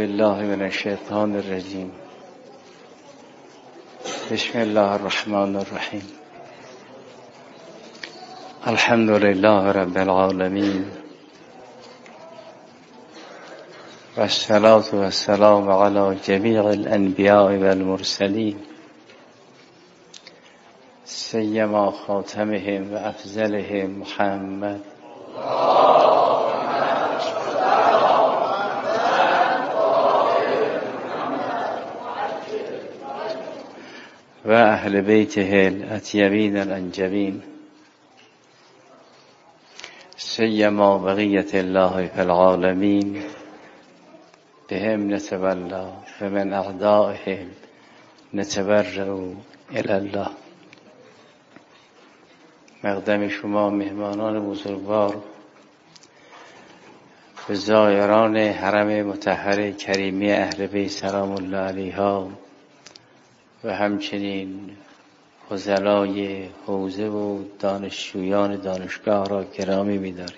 بالله من الشیطان الرجیم. بسم الله الرحمن الرحیم. الحمد لله رب العالمین و الصلاة و السلام علی جمیع الانبیاء و المرسلین سیما خاتمهم و افضلهم محمد و اهل بیته الاطیبین الانجبین سیما بقیت الله فی العالمین بهم نتولا و من اعدائهم نتبرأ الی الله. مقدم شما مهمانان بزرگوار، به زائران حرم مطهر کریمی اهل بیت سلام الله علیها و همچنین فضلای حوزه و دانشجویان دانشگاه را گرامی می‌داریم.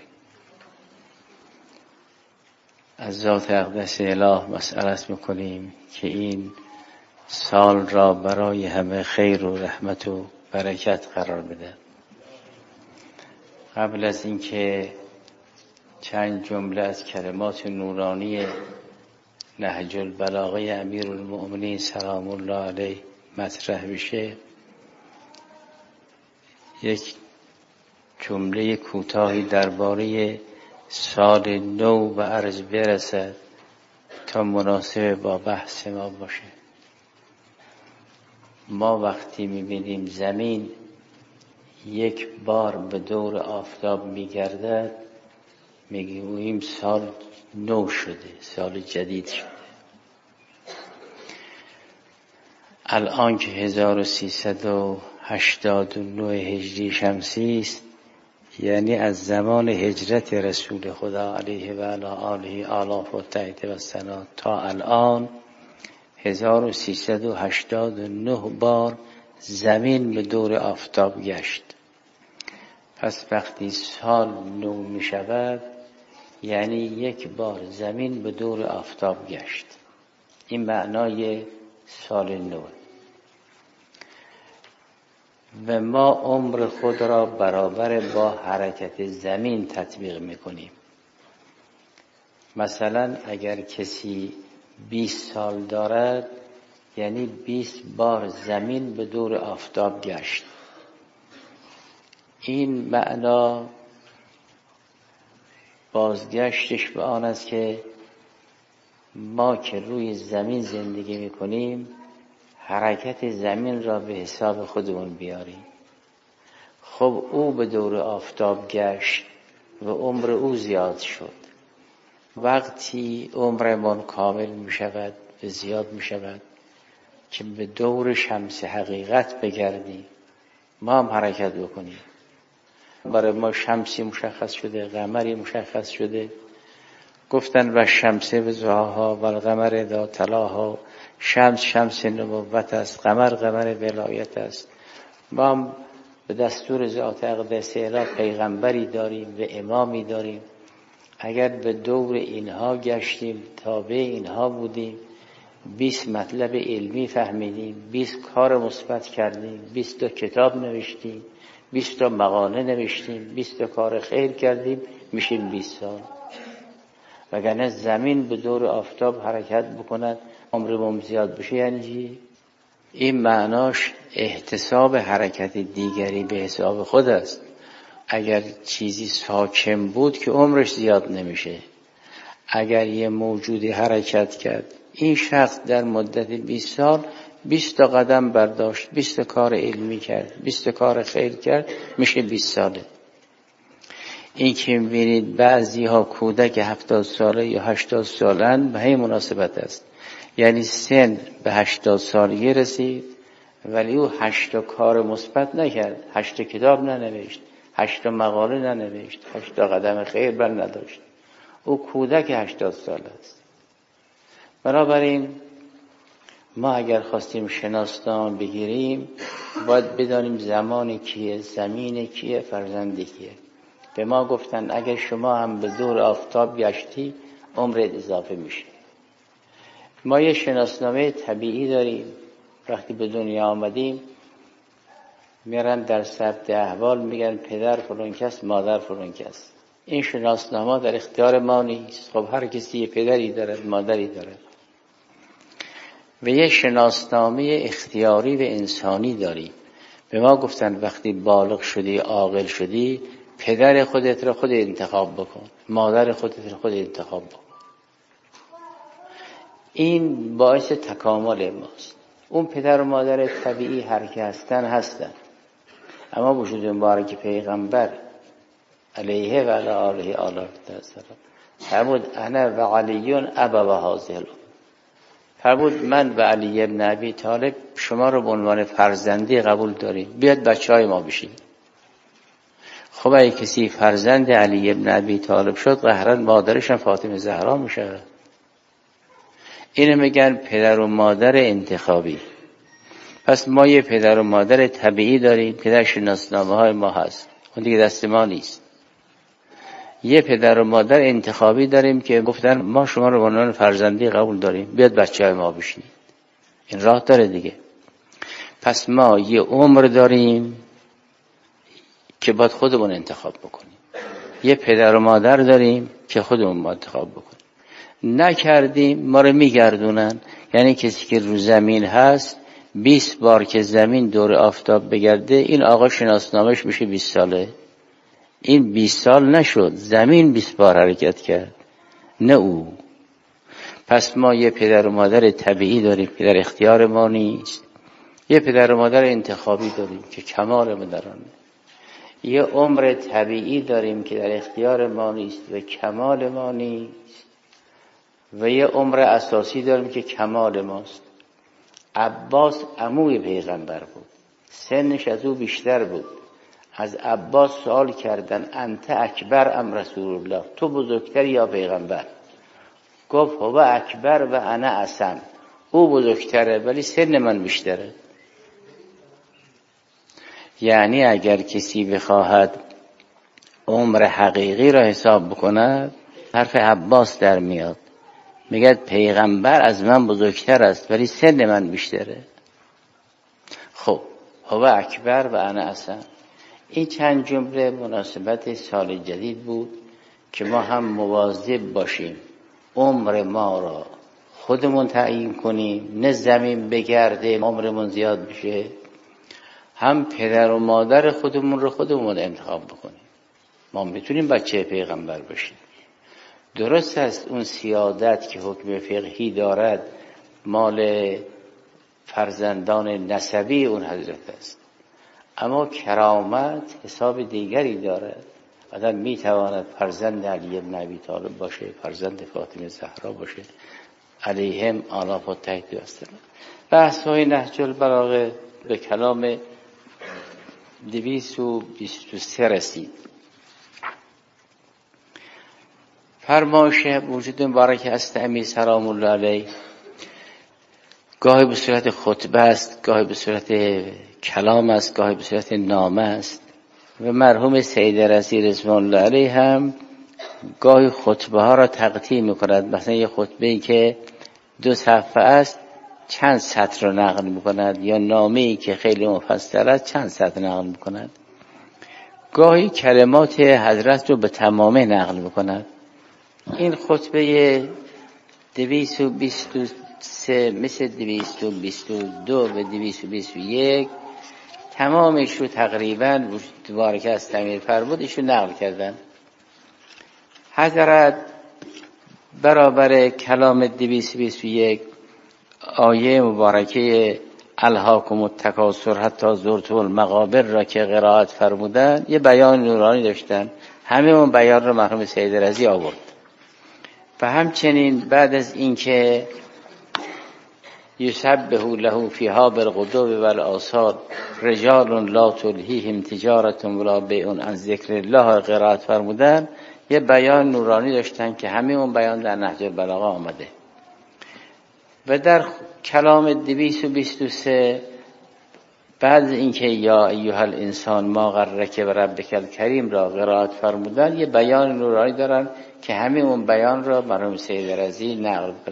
از ذات اقدس اله مسئلت می‌کنیم که این سال را برای همه خیر و رحمت و برکت قرار بده. قبل از اینکه چند جمله از کلمات نورانی نهج البلاغه امیرالمؤمنین سلام الله علیه مطرح بشه، یک جمله کوتاهی درباره سال نو به عرض برسد تا مناسب با بحث ما باشه. ما وقتی می‌بینیم زمین یک بار به دور آفتاب می‌گردد، میگوییم سال نو شده، سال جدید شده. الان که 1389 هجری شمسی است، یعنی از زمان هجرت رسول خدا علیه و علی آله آلاف و تحت و سنا تا الان 1389 بار زمین به دور آفتاب گشت. پس وقتی سال نو می شود یعنی یک بار زمین به دور آفتاب گشت. این معنای سال نو. و ما عمر خود را برابر با حرکت زمین تطبیق میکنیم. مثلا اگر کسی 20 سال دارد یعنی 20 بار زمین به دور آفتاب گشت. این معنا بازگشتش به آن است که ما که روی زمین زندگی میکنیم حرکت زمین را به حساب خودمون بیاریم. خب او به دور آفتاب گشت و عمر او زیاد شد. وقتی عمرمون کامل می شود و زیاد می شود که به دور شمس حقیقت بگردیم، ما هم حرکت بکنیم. برای ما شمسی مشخص شده، قمری مشخص شده. گفتن و شمس و ضحاها و القمر اذا تلاها، شمس نبوت است، قمر ولایت است. ما هم به دستور ذات اقدس اله پیغمبری داریم و امامی داریم. اگر به دور اینها گشتیم، تابع اینها بودیم، 20 مطلب علمی فهمیدیم، 20 کار مثبت کردیم، 20 تا کتاب نوشتیم، 20 تا مقاله نوشتیم، 20 تا کار خیر کردیم، میشیم 20 سال. وگرنه زمین به دور آفتاب حرکت بکند عمرمون زیاد بشه یعنی چی؟ این معناش احتساب حرکت دیگری به حساب خود است. اگر چیزی ساکن بود که عمرش زیاد نمیشه. اگر یه موجودی حرکت کرد، این شخص در مدت 20 سال 20 تا قدم برداشت، 20 تا کار علمی کرد، 20 تا کار خیر کرد، میشه 20 ساله. این که می‌بینید بعضی ها کودک 70 ساله یا 80 سالن به همین مناسبت است. یعنی سن به 80 سالگی رسید ولی او 8 تا کار مثبت نکرد، 8 تا کتاب ننوشت، 8 تا مقاله ننوشت، 8 تا قدم خیر بر نداشت. او کودک 80 ساله است. بنابراین ما اگر خواستیم شناسنامه بگیریم باید بدانیم زمان کیه، زمین کیه، فرزند کیه. به ما گفتن اگر شما هم به دور آفتاب گشتی عمرت اضافه میشه. ما یه شناسنامه طبیعی داریم. وقتی به دنیا آمدیم میرن در ثبت احوال میگن پدر فلان کس، مادر فلان کس. این شناسنامه در اختیار ما نیست. خب هر کسی یه پدری دارد، مادری دارد. و یه شناسنامه اختیاری و انسانی داریم. به ما گفتن وقتی بالغ شدی، عاقل شدی، پدر خودت را خود انتخاب بکن، مادر خودت را خود انتخاب بکن. این باعث تکامل ماست. اون پدر و مادر طبیعی هر که هستن، اما وجود مبارک پیغمبر علیه و علی آله آله فرمود انا و علیون ابا و هازل. فرمود من و علی ابن ابی طالب شما رو به عنوان فرزندی قبول داریم، بیاد بچهای ما بشین. خب اگه کسی فرزند علی ابن ابی طالب شد، قهرا مادرش هم فاطمه زهرا میشه. اینو میگن پدر و مادر انتخابی. پس ما یه پدر و مادر طبیعی داریم که در شناسنامه های ما هست، اون دیگه دست ما نیست. یه پدر و مادر انتخابی داریم که گفتن ما شما رو به عنوان فرزندی قبول داریم، بیاد بچه‌های ما بشینید. این راه داره دیگه. پس ما یه عمر داریم که باید خودمون انتخاب بکنیم. یه پدر و مادر داریم که خودمون باید انتخاب بکنیم. نکردیم ما رو میگردونن. یعنی کسی که رو زمین هست 20 بار که زمین دور آفتاب بگرده، این آقا شناسنامه‌اش میشه 20 ساله. این 20 سال نشد، زمین 20 بار حرکت کرد، نه او. پس ما یه پدر و مادر طبیعی داریم که در اختیار ما نیست. یه پدر و مادر انتخابی داریم که کمال ما در آنه. یه عمر طبیعی داریم که در اختیار ما نیست و کمال ما نیست. و یه عمر اساسی داریم که کمال ماست. عباس عموی پیغمبر بود، سنش از او بیشتر بود. از عباس سوال کردن انت اکبر ام رسول الله، تو بزرگتری یا پیغمبر؟ گفت هو اکبر و انا اصم، او بزرگتره ولی سن من بیشتره. یعنی اگر کسی بخواهد عمر حقیقی را حساب بکند، حرف عباس در میاد، میگه پیغمبر از من بزرگتر است ولی سن من بیشتره. خب هو اکبر و انا اصم. این چند جمله مناسبت سال جدید بود که ما هم مواظب باشیم عمر ما را خودمون تعیین کنیم، نه زمین بگرده عمرمون زیاد بشه. هم پدر و مادر خودمون رو خودمون انتخاب بکنیم. ما میتونیم بچه پیغمبر باشیم. درست است اون سیادت که حکم فقهی دارد مال فرزندان نسبی اون حضرت است، اما کرامت حساب دیگری دارد. آدم میتواند فرزند علی بن ابی طالب باشه، فرزند فاطمه زهرا باشه، علیهم آلاف و تحت السلام. بحث های نهج البلاغه به کلام 223 رسید. فرمایش وجود مبارک است امیر سلام الله علیه گاهی به صورت خطبه است، گاهی به صورت کلام است، گاهی به صورت نامه است. و مرحوم سید رضی رضوان الله علیه هم گاهی خطبه ها را تقطیع میکند. مثلا یه خطبه‌ای که 2 صفحه است چند سطر را نقل میکند، یا نامه‌ای که خیلی مفصل است چند سطر نقل میکند. گاهی کلمات حضرت رو به تمامه نقل میکند. این خطبه 223 مثل 222 و 221 تمامش رو تقریباً مبارک است امیر فرمودش رو نقل کردن. حضرت برابر کلام 221 آیه مبارکه الهاکم التکاثر حتی زرتم المقابر را که قرائت فرمودن، یه بیان نورانی داشتن. همه اون بیان رو مرحوم سید رضی آورد. و همچنین بعد از اینکه یسبح له فیها بالغدو والآصال رجال لا تلهیهم تجارة ولا بیع عن ذکر الله قرائت فرمودن، یه بیان نورانی داشتن که همه اون بیان در نهج البلاغه آمده. و در کلام 223 بعد اینکه یا ایها الانسان ما غرک بربک الکریم را قرائت فرمودن، یه بیان نورانی دارن که همه اون بیان را مرحوم سید رضی نقل کند.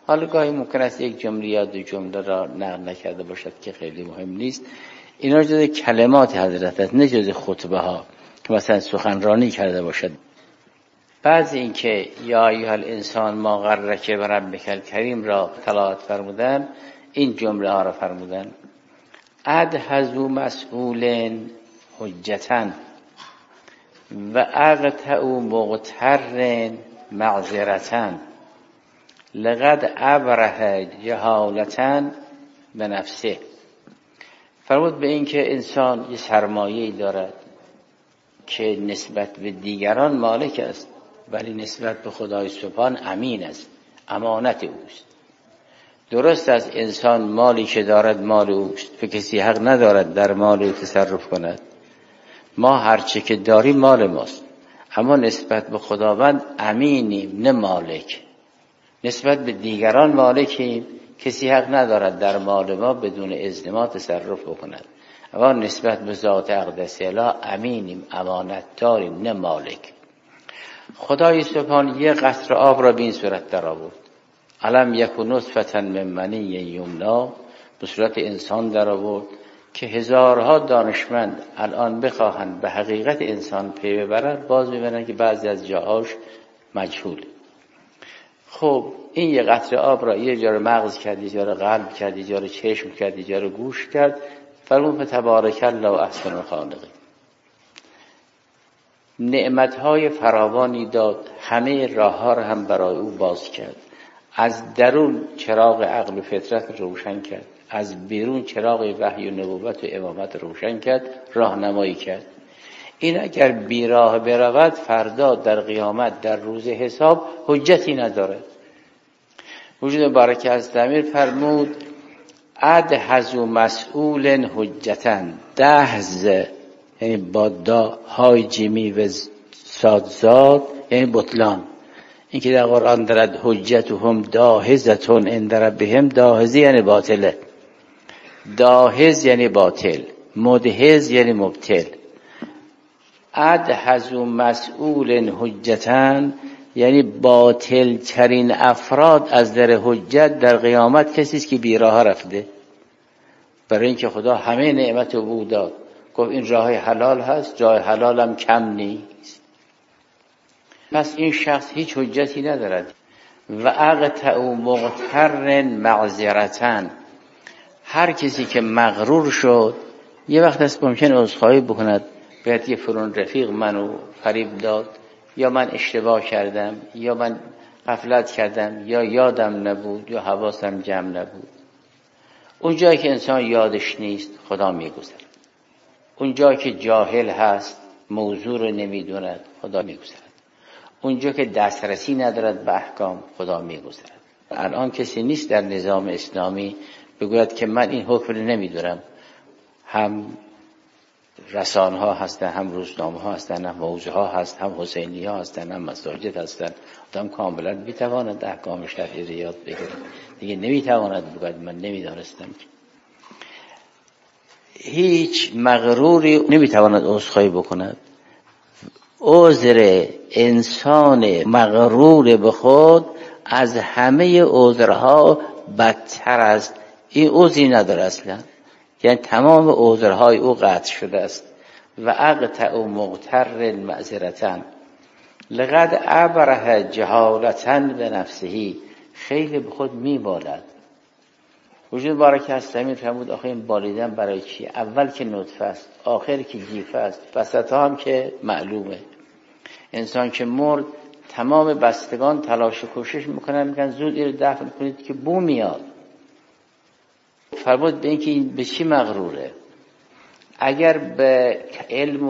حالا گاهی ممکن است یک جمله یا دو جمله را نقل نکرده باشد که خیلی مهم نیست. اینا جز کلمات حضرت است، نه جز خطبه ها که مثلا سخنرانی کرده باشد. بعضی این که یا ایها الانسان ما غرک بربک الکریم را تلاوت فرمودن، این جمله ها را فرمودن: ادهزو مسئول حجتن و اقطعو مغتر معذرتن لقد ابره جهالتن به نفسه. فرمود به این که انسان یه سرمایه‌ای دارد که نسبت به دیگران مالک است، ولی نسبت به خدای سبحان امین است، امانت اوست. درست است انسان مالی که دارد مال اوست و کسی حق ندارد در مال او تصرف کند. ما هرچه که داریم مال ماست، اما نسبت به خداوند امینیم، نه مالک. نسبت به دیگران مالکیم، کسی حق ندارد در مال ما بدون اذن ما تصرف بکند. اما نسبت به ذات اقدس اله امینیم، امانت داریم، نه مالک. خدای سبحان یک قطره آب را به این صورت در آورد: الم یکن نطفة من منی یمنی، به صورت انسان در آورد که هزارها دانشمند الان بخواهند به حقیقت انسان پی ببرند، باز می‌بینند که بعضی از جاهاش مجهول. خب این یک قطره آب را یه جا رو مغز کرد، یه جا رو قلب کرد، یه جا رو چشم کرد، یه جا رو گوش کرد. فرمود تبارک الله احسن الخالقین. نعمت‌های فراوانی داد، همه راه‌ها را هم برای او باز کرد. از درون چراغ عقل و فطرت روشن کرد، از بیرون چراغ وحی و نبوت و امامت روشن کرد، راهنمایی کرد. این اگر بیراه برود فردا در قیامت در روز حساب حجتی ندارد. وجود بارک از ضمیر فرمود ادهزو مسئول حجتن. دهز یعنی با دا های جیمی و سادزاد یعنی بطلان. این که در قرآن دارد حجتهم داهزتون عند ربهم، داهزی یعنی باطله، داهز یعنی باطل، مدهز یعنی مبتل. ادهزو مسئول حجتن یعنی باطل ترین افراد از در حجت در قیامت کسی است که بیراه رفته. برای اینکه خدا همه نعمت او داد، گفت این راه حلال هست، راه حلال هم کم نیست. پس این شخص هیچ حجتی ندارد. و اقطعو مغتر معذرتن، هر کسی که مغرور شد یه وقت است ممکن عذرخواهی بکند، باید یه فرون رفیق منو فریب داد، یا من اشتباه کردم، یا من غفلت کردم، یا یادم نبود، یا حواسم جمع نبود. اون جایی که انسان یادش نیست خدا میگذرد. اون جایی که جاهل هست موضوع رو نمیدوند خدا میگذرد. اونجا که دسترسی ندارد به احکام خدا میگذرد. الان کسی نیست در نظام اسلامی بگوید که من این حکم رو نمیدونم. هم رسانه ها هستن، هم روزنامه ها هستن، هم حوزه ها هست، هم حسینی ها هستن، هم مساجد هستن. آدم کاملا میتواند احکام شرعی رو یاد بگیره. دیگه نمیتواند بگوید من نمیدانستم. هیچ مغروری نمیتواند عذرخواهی بکند. عذر انسان مغرور به خود از همه عذرها بدتر است. این عذری نداره اصلا، یعنی تمام عذرهای او قطع شده است. و اقطع مغتر معذرتن لقد ابره جهالتن به نفسهی، خیلی به خود میبالد. وجود بارک است همین فرمود آخه این بالیدن برای چی؟ اول که نطفه است، آخر که جیفه است، وسطا هم که معلومه. انسان که مرد تمام بستگان تلاش و کوشش میکنن، میگن زود این رو دفن کنید که بو میاد. فرمود به این که این به چی مغروره؟ اگر به علم